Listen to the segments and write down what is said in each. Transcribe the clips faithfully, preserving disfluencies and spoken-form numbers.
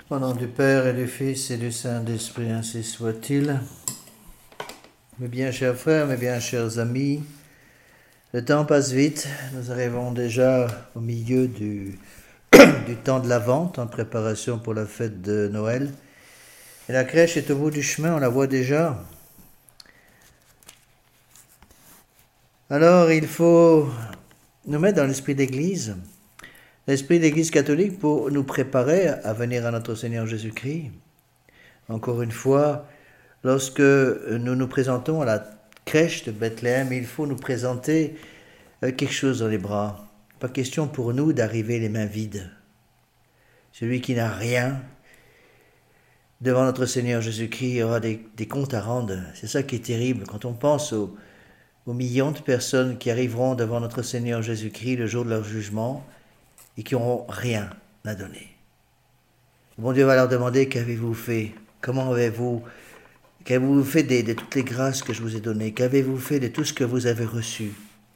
Au nom du Père et du Fils et du Saint-Esprit, ainsi soit-il. Mes bien chers frères, mes bien chers amis, le temps passe vite. Nous arrivons déjà au milieu du, du temps de l'Avent, en préparation pour la fête de Noël. Et la crèche est au bout du chemin, on la voit déjà. Alors, il faut nous mettre dans l'esprit d'Église, l'esprit d'Église catholique pour nous préparer à venir à notre Seigneur Jésus-Christ. Encore une fois, lorsque nous nous présentons à la crèche de Bethléem, il faut nous présenter quelque chose dans les bras. Pas question pour nous d'arriver les mains vides. Celui qui n'a rien, devant notre Seigneur Jésus-Christ, aura des, des comptes à rendre. C'est ça qui est terrible. Quand on pense aux, aux millions de personnes qui arriveront devant notre Seigneur Jésus-Christ le jour de leur jugement et qui n'auront rien à donner. Bon Dieu va leur demander: qu'avez-vous fait? Comment avez-vous Qu'avez-vous fait de, de toutes les grâces que je vous ai données? Qu'avez-vous fait de tout ce que vous avez reçu?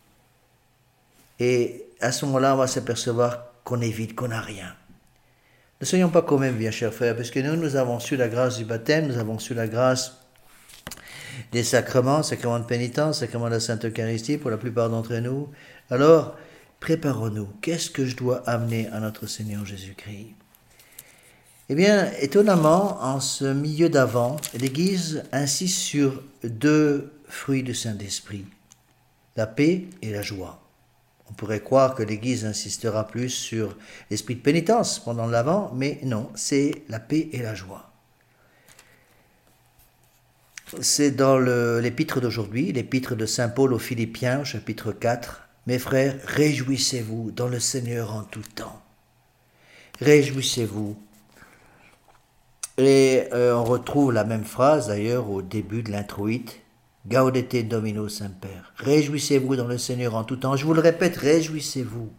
Et à ce moment-là, on va s'apercevoir qu'on est vide, qu'on n'a rien. Ne soyons pas quand même, bien chers frères, parce que nous, nous avons su la grâce du baptême, nous avons su la grâce des sacrements, sacrement de pénitence, sacrement de la Sainte Eucharistie pour la plupart d'entre nous. Alors, préparons-nous. Qu'est-ce que je dois amener à notre Seigneur Jésus-Christ? Eh bien, étonnamment, en ce milieu d'Avent, l'Église insiste sur deux fruits du Saint-Esprit, la paix et la joie. On pourrait croire que l'Église insistera plus sur l'esprit de pénitence pendant l'Avent, mais non, c'est la paix et la joie. C'est dans le, l'épître d'aujourd'hui, l'épître de Saint Paul aux Philippiens, chapitre quatre. « Mes frères, réjouissez-vous dans le Seigneur en tout temps. » Réjouissez-vous. Et euh, on retrouve la même phrase d'ailleurs au début de l'introïte. Gaudete Domino Semper. Réjouissez-vous dans le Seigneur en tout temps. Je vous le répète, réjouissez-vous.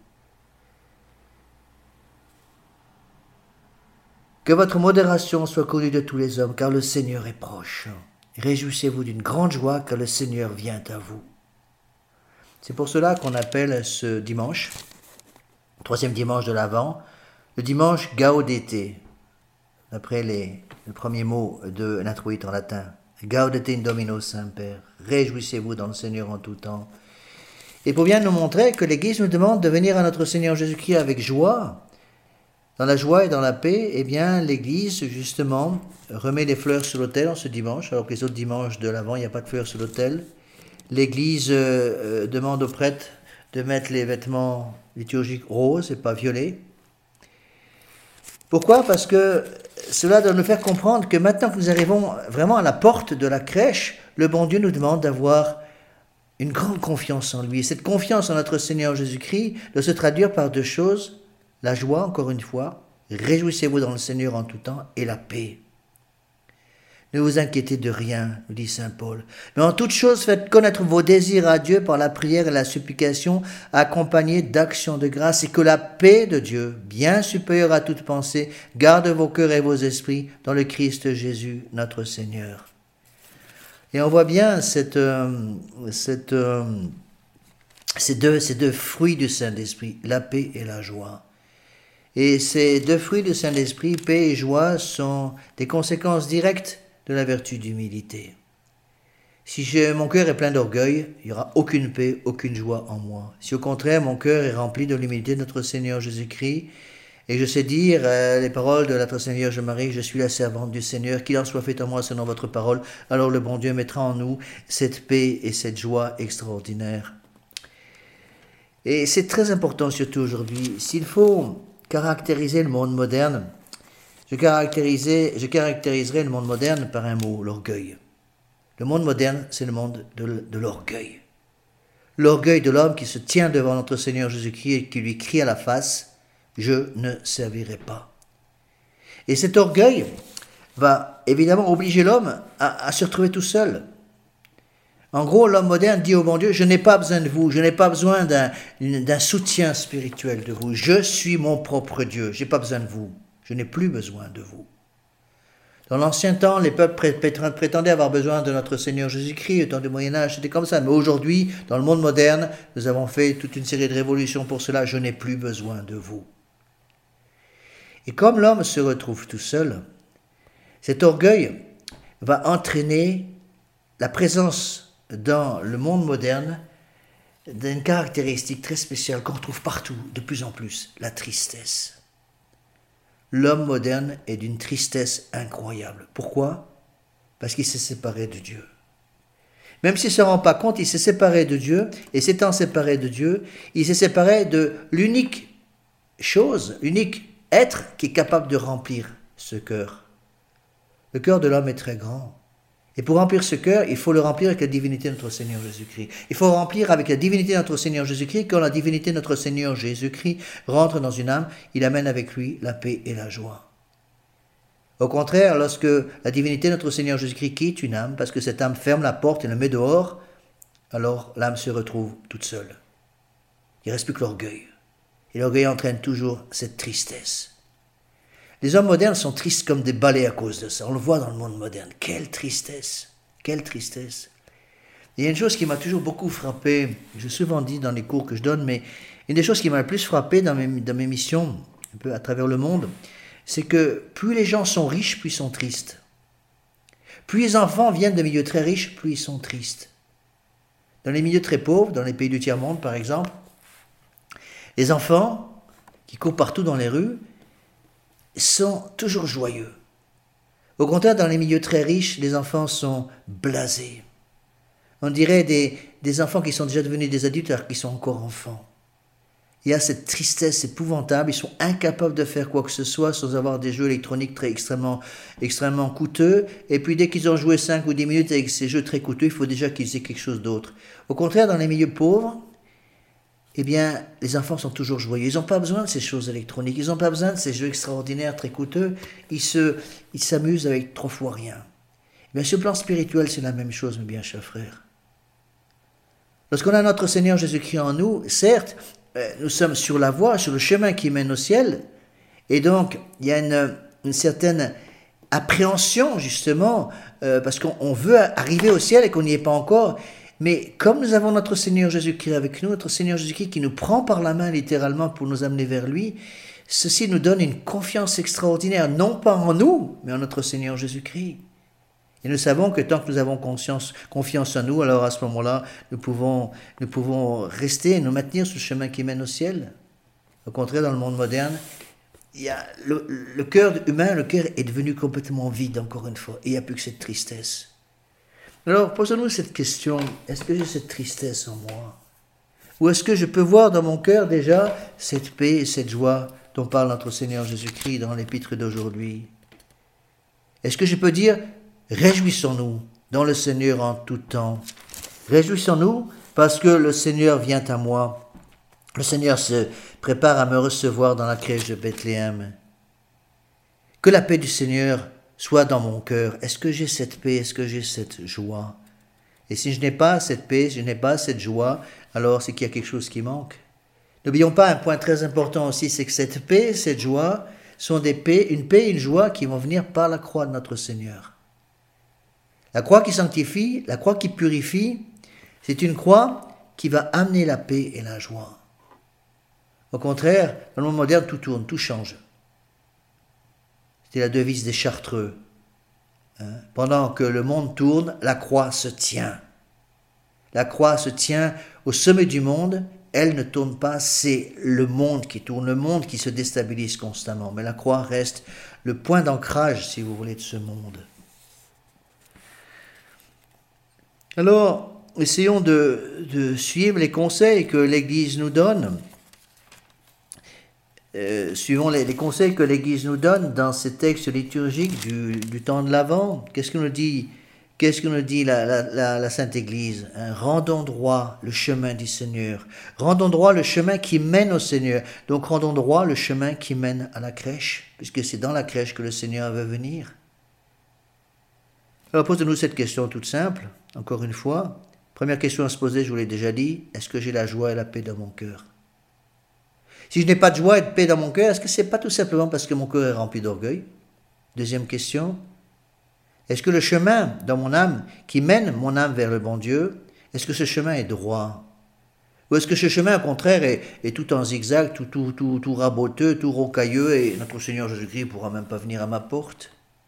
Que votre modération soit connue de tous les hommes, car le Seigneur est proche. Réjouissez-vous d'une grande joie, car le Seigneur vient à vous. C'est pour cela qu'on appelle ce dimanche, troisième dimanche de l'Avent, le dimanche Gaudete, d'après les, le premier mot de l'introïte en latin. Gaudete in Domino Semper. Réjouissez-vous dans le Seigneur en tout temps. Et pour bien nous montrer que l'Église nous demande de venir à notre Seigneur Jésus-Christ avec joie, dans la joie et dans la paix, eh bien l'Église justement remet les fleurs sur l'autel en ce dimanche, alors que les autres dimanches de l'Avent, il n'y a pas de fleurs sur l'autel. L'Église euh, demande aux prêtres de mettre les vêtements liturgiques roses et pas violets. Pourquoi? Parce que cela doit nous faire comprendre que maintenant que nous arrivons vraiment à la porte de la crèche, le bon Dieu nous demande d'avoir une grande confiance en lui. Et cette confiance en notre Seigneur Jésus-Christ doit se traduire par deux choses. La joie, encore une fois, réjouissez-vous dans le Seigneur en tout temps, et la paix. Ne vous inquiétez de rien, nous dit saint Paul. Mais en toute chose, faites connaître vos désirs à Dieu par la prière et la supplication, accompagnés d'actions de grâce, et que la paix de Dieu, bien supérieure à toute pensée, garde vos cœurs et vos esprits dans le Christ Jésus, notre Seigneur. Et on voit bien cette, euh, cette, euh, ces, deux, ces deux fruits du Saint-Esprit, la paix et la joie. Et ces deux fruits du Saint-Esprit, paix et joie, sont des conséquences directes de la vertu d'humilité. Si j'ai, mon cœur est plein d'orgueil, il n'y aura aucune paix, aucune joie en moi. Si au contraire mon cœur est rempli de l'humilité de notre Seigneur Jésus-Christ, et je sais dire euh, les paroles de notre Seigneur Vierge Marie, je suis la servante du Seigneur, qu'il en soit fait en moi selon votre parole, alors le bon Dieu mettra en nous cette paix et cette joie extraordinaire. Et c'est très important surtout aujourd'hui, s'il faut caractériser le monde moderne, Je, je caractériserai le monde moderne par un mot, l'orgueil. Le monde moderne, c'est le monde de, de l'orgueil. L'orgueil de l'homme qui se tient devant notre Seigneur Jésus-Christ et qui lui crie à la face, « Je ne servirai pas ». Et cet orgueil va évidemment obliger l'homme à, à se retrouver tout seul. En gros, l'homme moderne dit au bon Dieu, « Je n'ai pas besoin de vous, je n'ai pas besoin d'un, d'un soutien spirituel de vous. Je suis mon propre Dieu, je n'ai pas besoin de vous. Je n'ai plus besoin de vous. » Dans l'ancien temps, les peuples prétendaient avoir besoin de notre Seigneur Jésus-Christ. Au temps du Moyen-Âge, c'était comme ça. Mais aujourd'hui, dans le monde moderne, nous avons fait toute une série de révolutions pour cela. Je n'ai plus besoin de vous. Et comme l'homme se retrouve tout seul, cet orgueil va entraîner la présence dans le monde moderne d'une caractéristique très spéciale qu'on retrouve partout, de plus en plus, la tristesse. L'homme moderne est d'une tristesse incroyable. Pourquoi ? Parce qu'il s'est séparé de Dieu. Même s'il ne se rend pas compte, il s'est séparé de Dieu, et s'étant séparé de Dieu, il s'est séparé de l'unique chose, l'unique être qui est capable de remplir ce cœur. Le cœur de l'homme est très grand. Et pour remplir ce cœur, il faut le remplir avec la divinité de notre Seigneur Jésus-Christ. Il faut remplir avec la divinité de notre Seigneur Jésus-Christ. Quand la divinité de notre Seigneur Jésus-Christ rentre dans une âme, il amène avec lui la paix et la joie. Au contraire, lorsque la divinité de notre Seigneur Jésus-Christ quitte une âme, parce que cette âme ferme la porte et le met dehors, alors l'âme se retrouve toute seule. Il ne reste plus que l'orgueil. Et l'orgueil entraîne toujours cette tristesse. Les hommes modernes sont tristes comme des balais à cause de ça. On le voit dans le monde moderne. Quelle tristesse! Quelle tristesse! Il y a une chose qui m'a toujours beaucoup frappé, j'ai souvent dit dans les cours que je donne, mais une des choses qui m'a le plus frappé dans mes, dans mes missions, un peu à travers le monde, c'est que plus les gens sont riches, plus ils sont tristes. Plus les enfants viennent de milieux très riches, plus ils sont tristes. Dans les milieux très pauvres, dans les pays du tiers-monde par exemple, les enfants qui courent partout dans les rues sont toujours joyeux. Au contraire, dans les milieux très riches, les enfants sont blasés. On dirait des, des enfants qui sont déjà devenus des adultes alors qu'ils sont encore enfants. Il y a cette tristesse épouvantable, ils sont incapables de faire quoi que ce soit sans avoir des jeux électroniques très extrêmement, extrêmement coûteux. Et puis dès qu'ils ont joué cinq ou dix minutes avec ces jeux très coûteux, il faut déjà qu'ils aient quelque chose d'autre. Au contraire, dans les milieux pauvres, eh bien, les enfants sont toujours joyeux. Ils n'ont pas besoin de ces choses électroniques, ils n'ont pas besoin de ces jeux extraordinaires, très coûteux. Ils, se, ils s'amusent avec trois fois rien. Mais sur le plan spirituel, c'est la même chose, mes bien chers frères. Lorsqu'on a notre Seigneur Jésus-Christ en nous, certes, nous sommes sur la voie, sur le chemin qui mène au ciel, et donc il y a une, une certaine appréhension, justement, euh, parce qu'on on veut arriver au ciel et qu'on n'y est pas encore. Mais comme nous avons notre Seigneur Jésus-Christ avec nous, notre Seigneur Jésus-Christ qui nous prend par la main littéralement pour nous amener vers lui, ceci nous donne une confiance extraordinaire, non pas en nous, mais en notre Seigneur Jésus-Christ. Et nous savons que tant que nous avons conscience, confiance en nous, alors à ce moment-là, nous pouvons, nous pouvons rester et nous maintenir sur le chemin qui mène au ciel. Au contraire, dans le monde moderne, il y a le, le cœur humain, le cœur est devenu complètement vide, encore une fois, et il n'y a plus que cette tristesse. Alors, posons-nous cette question, est-ce que j'ai cette tristesse en moi? Ou est-ce que je peux voir dans mon cœur déjà cette paix et cette joie dont parle notre Seigneur Jésus-Christ dans l'épître d'aujourd'hui? Est-ce que je peux dire, réjouissons-nous dans le Seigneur en tout temps? Réjouissons-nous parce que le Seigneur vient à moi. Le Seigneur se prépare à me recevoir dans la crèche de Bethléem. Que la paix du Seigneur soit dans mon cœur. Est-ce que j'ai cette paix? Est-ce que j'ai cette joie? Et si je n'ai pas cette paix, si je n'ai pas cette joie, alors c'est qu'il y a quelque chose qui manque. N'oublions pas un point très important aussi, c'est que cette paix, cette joie, sont des paix, une paix et une joie qui vont venir par la croix de notre Seigneur. La croix qui sanctifie, la croix qui purifie, c'est une croix qui va amener la paix et la joie. Au contraire, dans le monde moderne, tout tourne, tout change. C'est la devise des Chartreux. Hein? Pendant que le monde tourne, la croix se tient. La croix se tient au sommet du monde. Elle ne tourne pas, c'est le monde qui tourne, le monde qui se déstabilise constamment. Mais la croix reste le point d'ancrage, si vous voulez, de ce monde. Alors, essayons de, de suivre les conseils que l'Église nous donne. Euh, suivons les, les conseils que l'Église nous donne dans ces textes liturgiques du, du temps de l'Avent. Qu'est-ce que nous dit, qu'est-ce que nous dit la, la, la, la Sainte Église? Hein? Rendons droit le chemin du Seigneur. Rendons droit le chemin qui mène au Seigneur. Donc rendons droit le chemin qui mène à la crèche, puisque c'est dans la crèche que le Seigneur veut venir. Alors posez-nous cette question toute simple, encore une fois. Première question à se poser, je vous l'ai déjà dit, est-ce que j'ai la joie et la paix dans mon cœur? Si je n'ai pas de joie et de paix dans mon cœur, est-ce que ce n'est pas tout simplement parce que mon cœur est rempli d'orgueil? Deuxième question, est-ce que le chemin dans mon âme qui mène mon âme vers le bon Dieu, est-ce que ce chemin est droit? Ou est-ce que ce chemin, au contraire, est, est tout en zigzag, tout, tout, tout, tout raboteux, tout rocailleux, et notre Seigneur Jésus-Christ ne pourra même pas venir à ma porte?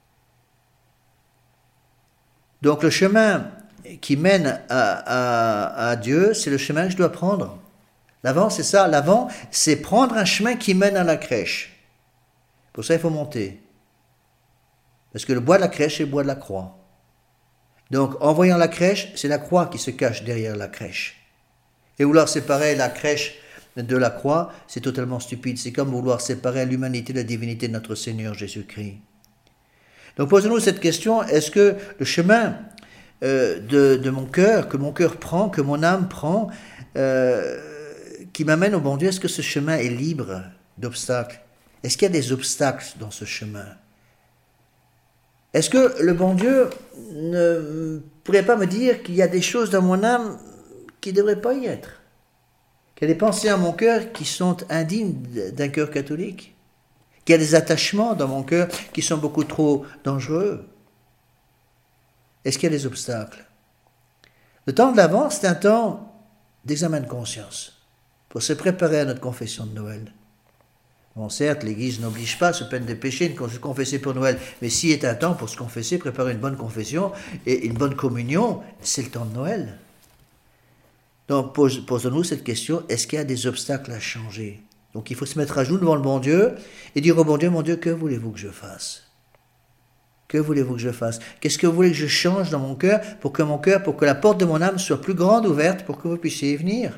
Donc le chemin qui mène à, à, à Dieu, c'est le chemin que je dois prendre. L'avant, c'est ça. L'avant, c'est prendre un chemin qui mène à la crèche. Pour ça, il faut monter. Parce que le bois de la crèche, c'est le bois de la croix. Donc, en voyant la crèche, c'est la croix qui se cache derrière la crèche. Et vouloir séparer la crèche de la croix, c'est totalement stupide. C'est comme vouloir séparer l'humanité de la divinité de notre Seigneur Jésus-Christ. Donc, posons-nous cette question, est-ce que le chemin euh, de, de mon cœur, que mon cœur prend, que mon âme prend, euh, qui m'amène au bon Dieu, est-ce que ce chemin est libre d'obstacles? Est-ce qu'il y a des obstacles dans ce chemin? Est-ce que le bon Dieu ne pourrait pas me dire qu'il y a des choses dans mon âme qui ne devraient pas y être? Qu'il y a des pensées en mon cœur qui sont indignes d'un cœur catholique? Qu'il y a des attachements dans mon cœur qui sont beaucoup trop dangereux? Est-ce qu'il y a des obstacles? Le temps de l'Avent, c'est un temps d'examen de conscience, pour se préparer à notre confession de Noël. Bon, certes, l'Église n'oblige pas, sous peine de péché, de se confesser pour Noël, mais s'il est un temps pour se confesser, préparer une bonne confession et une bonne communion, c'est le temps de Noël. Donc, pose, posons-nous cette question, est-ce qu'il y a des obstacles à changer? Donc, il faut se mettre à genoux devant le bon Dieu et dire au bon Dieu, mon Dieu, que voulez-vous que je fasse? Que voulez-vous que je fasse? Qu'est-ce que vous voulez que je change dans mon cœur pour que mon cœur, pour que la porte de mon âme soit plus grande, ouverte, pour que vous puissiez y venir?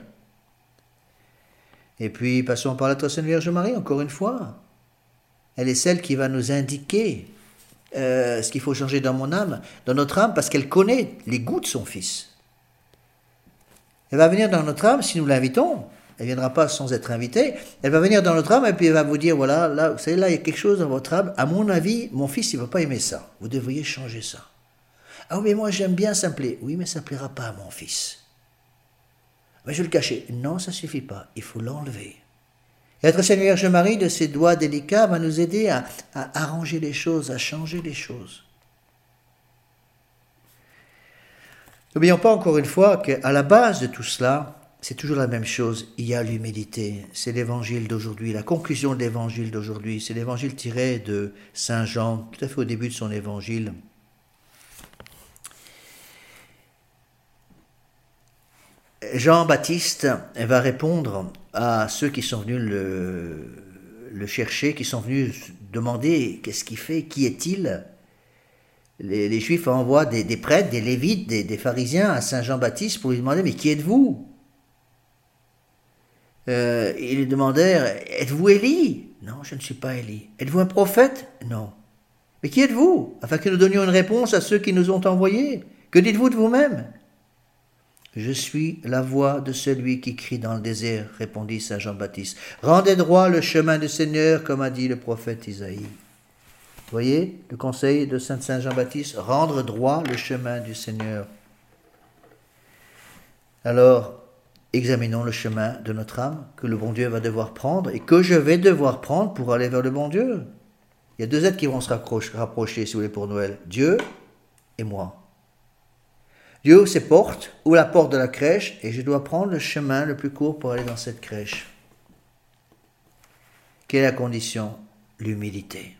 Et puis, passons par la très Sainte Vierge Marie, encore une fois. Elle est celle qui va nous indiquer euh, ce qu'il faut changer dans mon âme, dans notre âme, parce qu'elle connaît les goûts de son Fils. Elle va venir dans notre âme si nous l'invitons. Elle ne viendra pas sans être invitée. Elle va venir dans notre âme et puis elle va vous dire, voilà, là, vous savez, là, il y a quelque chose dans votre âme. À mon avis, mon fils, il ne va pas aimer ça. Vous devriez changer ça. Ah oui, mais moi, j'aime bien, ça me plaît. Oui, mais ça ne plaira pas à mon fils. Mais je vais le cacher. Non, ça ne suffit pas. Il faut l'enlever. Et notre Sainte Vierge Marie, de ses doigts délicats, va nous aider à, à arranger les choses, à changer les choses. N'oublions pas encore une fois qu'à la base de tout cela, c'est toujours la même chose. Il y a l'humilité. C'est l'évangile d'aujourd'hui, la conclusion de l'évangile d'aujourd'hui. C'est l'évangile tiré de Saint Jean, tout à fait au début de son évangile. Jean-Baptiste va répondre à ceux qui sont venus le, le chercher, qui sont venus demander qu'est-ce qu'il fait, qui est-il? Les, les Juifs envoient des, des prêtres, des Lévites, des, des pharisiens à Saint Jean-Baptiste pour lui demander, mais qui êtes-vous? euh, Ils lui demandèrent, êtes-vous Élie? Non, je ne suis pas Élie. Êtes-vous un prophète? Non. Mais qui êtes-vous? Afin que nous donnions une réponse à ceux qui nous ont envoyés. Que dites-vous de vous-même? Je suis la voix de celui qui crie dans le désert, répondit Saint Jean-Baptiste. Rendez droit le chemin du Seigneur, comme a dit le prophète Isaïe. Vous voyez le conseil de Saint Saint Jean-Baptiste, rendre droit le chemin du Seigneur. Alors, examinons le chemin de notre âme que le bon Dieu va devoir prendre et que je vais devoir prendre pour aller vers le bon Dieu. Il y a deux êtres qui vont se rapprocher, si vous voulez, pour Noël. Dieu et moi. Dieu ouvre ses portes, ouvre la porte de la crèche, et je dois prendre le chemin le plus court pour aller dans cette crèche. Quelle est la condition? L'humilité.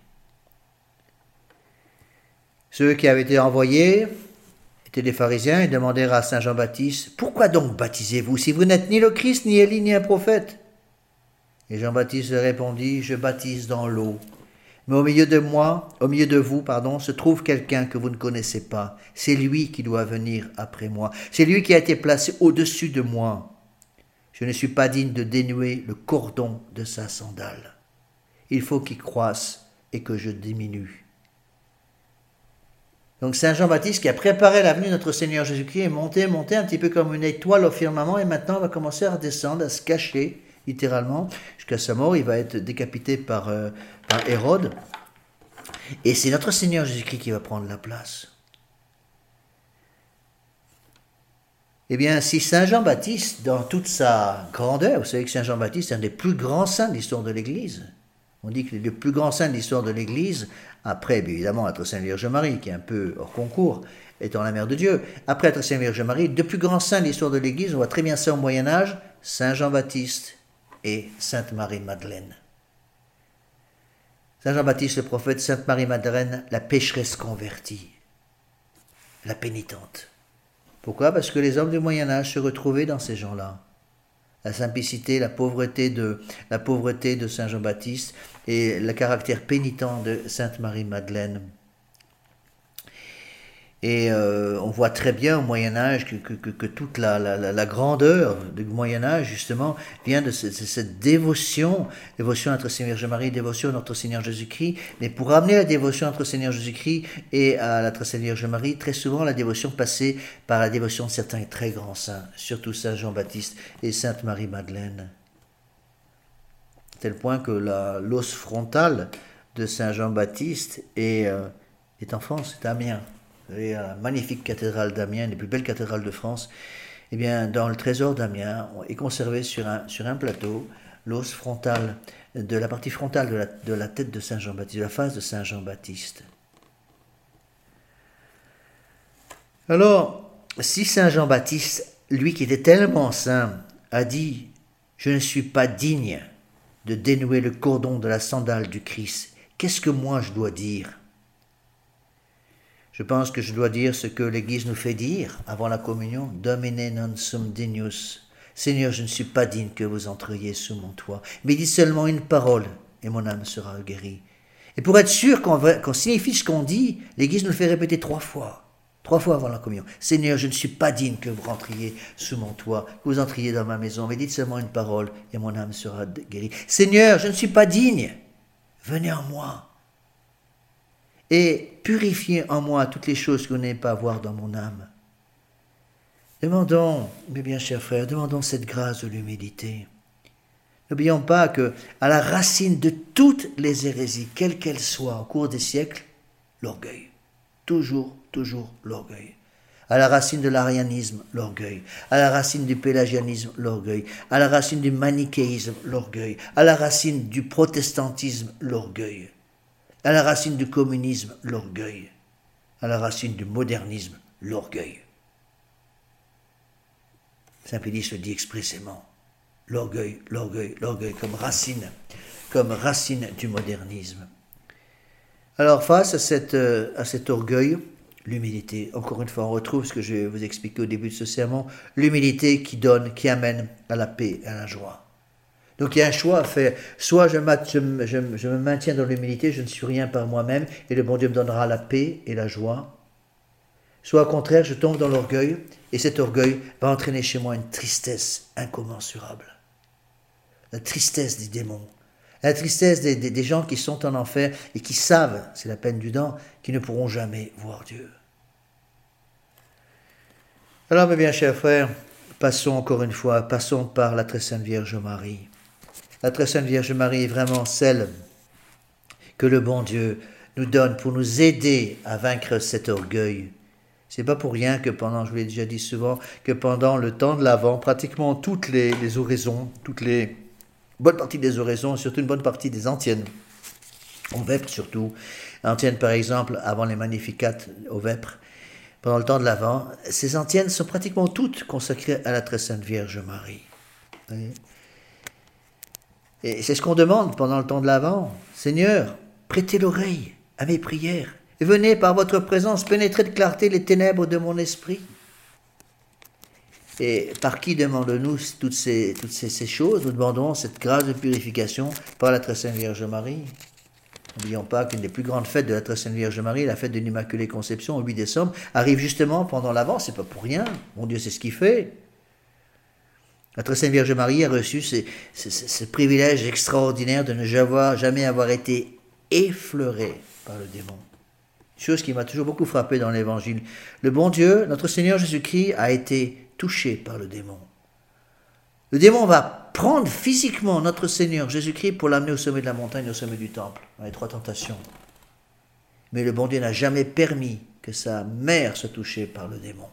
Ceux qui avaient été envoyés étaient des pharisiens et demandèrent à Saint Jean-Baptiste, « Pourquoi donc baptisez-vous si vous n'êtes ni le Christ, ni Élie, ni un prophète ?» Et Jean-Baptiste répondit, « Je baptise dans l'eau. Mais au milieu de moi, au milieu de vous, pardon, se trouve quelqu'un que vous ne connaissez pas. C'est lui qui doit venir après moi. C'est lui qui a été placé au-dessus de moi. Je ne suis pas digne de dénouer le cordon de sa sandale. Il faut qu'il croisse et que je diminue. » Donc Saint Jean-Baptiste qui a préparé la venue de notre Seigneur Jésus-Christ est monté, monté un petit peu comme une étoile au firmament et maintenant va commencer à redescendre, à se cacher littéralement jusqu'à sa mort. Il va être décapité par, euh, par Hérode. Et c'est notre Seigneur Jésus-Christ qui va prendre la place. Eh bien, si Saint Jean-Baptiste, dans toute sa grandeur, vous savez que Saint Jean-Baptiste est un des plus grands saints de l'histoire de l'Église. On dit que le plus grand saint de l'histoire de l'Église, après, bien évidemment, notre Sainte Vierge Marie, qui est un peu hors concours, étant la mère de Dieu. Après notre Sainte Vierge Marie, le plus grand saint de l'histoire de l'Église, on voit très bien ça au Moyen-Âge, Saint Jean-Baptiste et Sainte Marie-Madeleine. Saint Jean-Baptiste le prophète, Sainte Marie-Madeleine, la pécheresse convertie, la pénitente. Pourquoi? Parce que les hommes du Moyen-Âge se retrouvaient dans ces gens-là. La simplicité, la pauvreté de, la pauvreté de Saint Jean-Baptiste et le caractère pénitent de Sainte Marie-Madeleine. Et euh, on voit très bien au Moyen-Âge que, que, que, que toute la, la, la grandeur du Moyen-Âge, justement, vient de cette, cette dévotion, dévotion à notre Seigneur Vierge Marie, dévotion à notre Seigneur Jésus-Christ. Mais pour amener la dévotion à notre Seigneur Jésus-Christ et à notre Seigneur Vierge Marie, très souvent la dévotion passait par la dévotion de certains très grands saints, surtout Saint Jean-Baptiste et Sainte Marie-Madeleine. À tel point que la, l'os frontal de Saint Jean-Baptiste est, euh, est en France, c'est Amiens. Et la magnifique cathédrale d'Amiens, une des plus belles cathédrales de France, eh bien, dans le trésor d'Amiens, est conservé sur un, sur un plateau l'os frontal, de la partie frontale de la, de la tête de Saint Jean-Baptiste, de la face de Saint Jean-Baptiste. Alors, si Saint Jean-Baptiste, lui qui était tellement saint, a dit « Je ne suis pas digne de dénouer le cordon de la sandale du Christ, qu'est-ce que moi je dois dire ?» Je pense que je dois dire ce que l'Église nous fait dire avant la communion. Domine non sum dignus. Seigneur, je ne suis pas digne que vous entriez sous mon toit. Mais dites seulement une parole et mon âme sera guérie. Et pour être sûr qu'on, qu'on signifie ce qu'on dit, l'Église nous le fait répéter trois fois. Trois fois avant la communion. Seigneur, je ne suis pas digne que vous rentriez sous mon toit, que vous entriez dans ma maison. Mais dites seulement une parole et mon âme sera guérie. Seigneur, je ne suis pas digne. Venez en moi. Et purifiez en moi toutes les choses que vous n'avez pas à voir dans mon âme. Demandons, mes bien chers frères, demandons cette grâce de l'humilité. N'oublions pas que, à la racine de toutes les hérésies, quelles qu'elles soient au cours des siècles, l'orgueil. Toujours, toujours l'orgueil. À la racine de l'arianisme, l'orgueil. À la racine du pélagianisme, l'orgueil. À la racine du manichéisme, l'orgueil. À la racine du protestantisme, l'orgueil. À la racine du communisme, l'orgueil. À la racine du modernisme, l'orgueil. Saint Pédis le dit expressément. L'orgueil, l'orgueil, l'orgueil, comme racine, comme racine du modernisme. Alors, face à, cette, à cet orgueil, l'humilité. Encore une fois, on retrouve ce que je vais vous expliquer au début de ce sermon. L'humilité qui donne, qui amène à la paix et à la joie. Donc il y a un choix à faire. Soit je, je, je, je me maintiens dans l'humilité, je ne suis rien par moi-même, et le bon Dieu me donnera la paix et la joie. Soit au contraire, je tombe dans l'orgueil, et cet orgueil va entraîner chez moi une tristesse incommensurable. La tristesse des démons. La tristesse des, des, des gens qui sont en enfer et qui savent, c'est la peine du dent, qu'ils ne pourront jamais voir Dieu. Alors mes bien chers frères, passons encore une fois, passons par la très sainte Vierge Marie. La très sainte Vierge Marie est vraiment celle que le bon Dieu nous donne pour nous aider à vaincre cet orgueil. C'est pas pour rien que pendant, je vous l'ai déjà dit souvent, que pendant le temps de l'Avent, pratiquement toutes les, les oraisons, toutes les bonnes parties des oraisons, surtout une bonne partie des antiennes, aux vêpres surtout, antiennes par exemple avant les Magnificat aux vêpres, pendant le temps de l'Avent, ces antiennes sont pratiquement toutes consacrées à la très sainte Vierge Marie. Vous voyez ? Et c'est ce qu'on demande pendant le temps de l'Avent. Seigneur, prêtez l'oreille à mes prières et venez par votre présence pénétrer de clarté les ténèbres de mon esprit. Et par qui demandons-nous toutes ces, toutes ces, ces choses? Nous demandons cette grâce de purification par la très sainte Vierge Marie. N'oublions pas qu'une des plus grandes fêtes de la très sainte Vierge Marie, la fête de l'Immaculée Conception, au huit décembre, arrive justement pendant l'Avent. C'est pas pour rien. Mon Dieu, c'est ce qu'il fait. La très sainte Vierge Marie a reçu ce, ce, ce privilège extraordinaire de ne jamais avoir été effleurée par le démon. Chose qui m'a toujours beaucoup frappé dans l'Évangile. Le bon Dieu, notre Seigneur Jésus-Christ, a été touché par le démon. Le démon va prendre physiquement notre Seigneur Jésus-Christ pour l'amener au sommet de la montagne, au sommet du temple, dans les trois tentations. Mais le bon Dieu n'a jamais permis que sa mère soit touchée par le démon.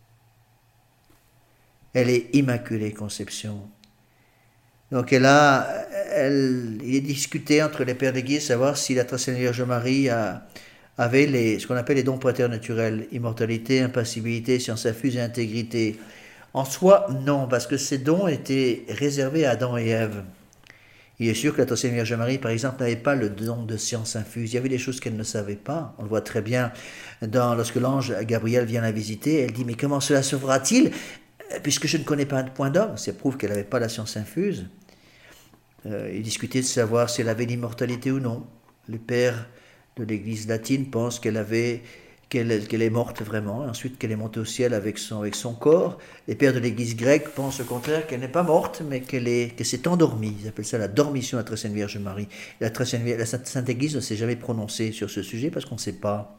Elle est Immaculée Conception. Donc elle a, elle, il est discuté entre les pères d'Église savoir si la très sainte Vierge Marie a, avait les, ce qu'on appelle les dons préternaturels, immortalité, impassibilité, science infuse et intégrité. En soi, non, parce que ces dons étaient réservés à Adam et Ève. Il est sûr que la Très Sainte Vierge Marie, par exemple, n'avait pas le don de science infuse. Il y avait des choses qu'elle ne savait pas. On le voit très bien dans, lorsque l'ange Gabriel vient la visiter. Elle dit, mais comment cela se fera-t-il, puisque je ne connais pas un point d'homme? Ça prouve qu'elle n'avait pas la science infuse. Euh, il discutait de savoir si elle avait l'immortalité ou non. Les pères de l'Église latine pensent qu'elle avait qu'elle qu'elle est morte vraiment, ensuite qu'elle est montée au ciel avec son, avec son corps. Les pères de l'Église grecque pensent au contraire qu'elle n'est pas morte, mais qu'elle est, qu'elle s'est endormie. Ils appellent ça la dormition de la Très Sainte Vierge Marie. La, Très Sainte, la Sainte Église ne s'est jamais prononcée sur ce sujet parce qu'on ne sait pas.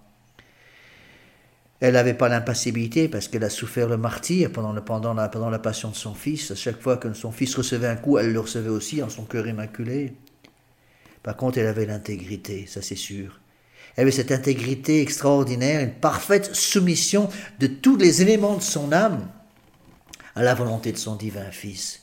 Elle n'avait pas l'impassibilité parce qu'elle a souffert le martyre pendant, le, pendant, la, pendant la passion de son fils. À chaque fois que son fils recevait un coup, elle le recevait aussi en son cœur immaculé. Par contre, elle avait l'intégrité, ça c'est sûr. Elle avait cette intégrité extraordinaire, une parfaite soumission de tous les éléments de son âme à la volonté de son divin Fils.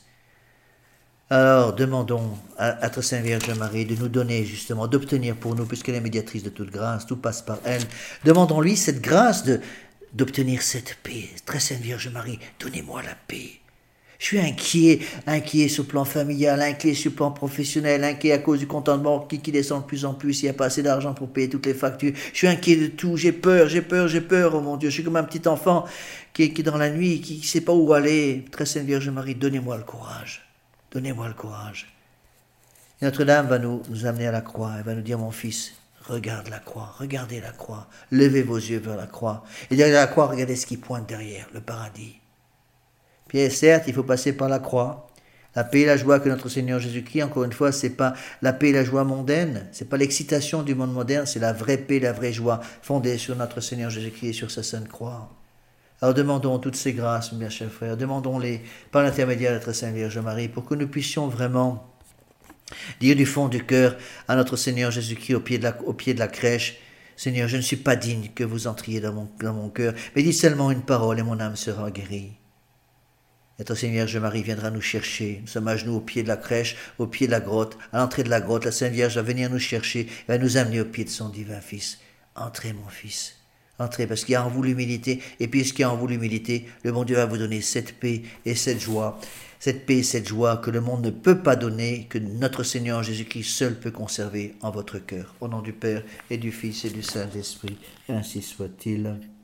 Alors, demandons à, à Très Sainte Vierge Marie de nous donner justement, d'obtenir pour nous, puisqu'elle est médiatrice de toute grâce, tout passe par elle, demandons-lui cette grâce de, d'obtenir cette paix. Très Sainte Vierge Marie, donnez-moi la paix. Je suis inquiet, inquiet sur le plan familial, inquiet sur le plan professionnel, inquiet à cause du compte en banque qui, qui descend de plus en plus, il n'y a pas assez d'argent pour payer toutes les factures. Je suis inquiet de tout, j'ai peur, j'ai peur, j'ai peur, oh mon Dieu. Je suis comme un petit enfant qui, qui est dans la nuit, qui ne sait pas où aller. Très Sainte Vierge Marie, donnez-moi le courage, donnez-moi le courage. Et Notre-Dame va nous, nous amener à la croix, elle va nous dire, mon fils, regarde la croix, regardez la croix, levez vos yeux vers la croix. Et derrière la croix, regardez ce qui pointe derrière, le paradis. Puis certes, il faut passer par la croix. La paix et la joie que notre Seigneur Jésus-Christ, encore une fois, c'est pas la paix et la joie mondaine, c'est pas l'excitation du monde moderne, c'est la vraie paix, la vraie joie fondée sur notre Seigneur Jésus-Christ et sur sa sainte croix. Alors demandons toutes ces grâces, mes chers frères, demandons-les par l'intermédiaire de notre Sainte Vierge Marie pour que nous puissions vraiment dire du fond du cœur à notre Seigneur Jésus-Christ au pied de la, au pied de la crèche, Seigneur, je ne suis pas digne que vous entriez dans mon, dans mon cœur, mais dis seulement une parole et mon âme sera guérie. Notre Seigneur Vierge Marie viendra nous chercher. Nous sommes à genoux au pied de la crèche, au pied de la grotte. À l'entrée de la grotte, la Sainte Vierge va venir nous chercher, va nous amener au pied de son divin Fils. Entrez, mon Fils. Entrez, parce qu'il y a en vous l'humilité. Et puisqu'il y a en vous l'humilité, le bon Dieu va vous donner cette paix et cette joie. Cette paix et cette joie que le monde ne peut pas donner, que notre Seigneur Jésus-Christ seul peut conserver en votre cœur. Au nom du Père et du Fils et du Saint-Esprit. Et ainsi soit-il.